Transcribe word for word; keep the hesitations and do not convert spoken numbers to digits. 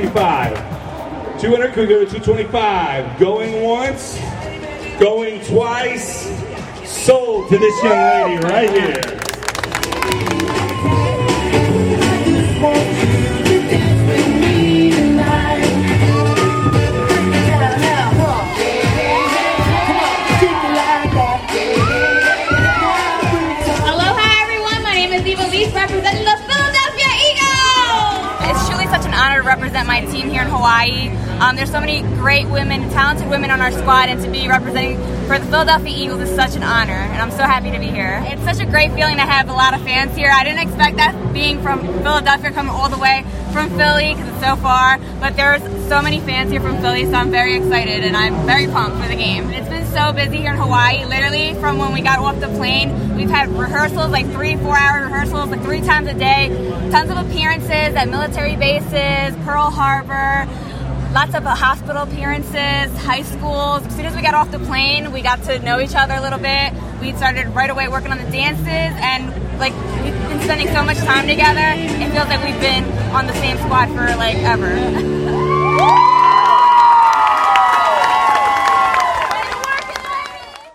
twenty-five. two hundred, can we go to two twenty-five? Going once, going twice. Sold to this young lady right here. Representing the Philadelphia Eagles! It's truly such an honor to represent my team here in Hawaii. Um, there's so many great women, talented women on our squad, and to be representing for the Philadelphia Eagles is such an honor, and I'm so happy to be here. It's such a great feeling to have a lot of fans here. I didn't expect that, being from Philadelphia, coming all the way from Philly, because it's so far, but there's so many fans here from Philly, so I'm very excited, and I'm very pumped for the game. It's been so busy here in Hawaii, literally from when we got off the plane. We've had rehearsals, like three, four hour rehearsals, like three times a day, tons of appearances at military bases, Pearl Harbor, lots of hospital appearances, high schools. As soon as we got off the plane, we got to know each other a little bit. We started right away working on the dances, and like we've been spending so much time together, it feels like we've been on the same squad for like ever.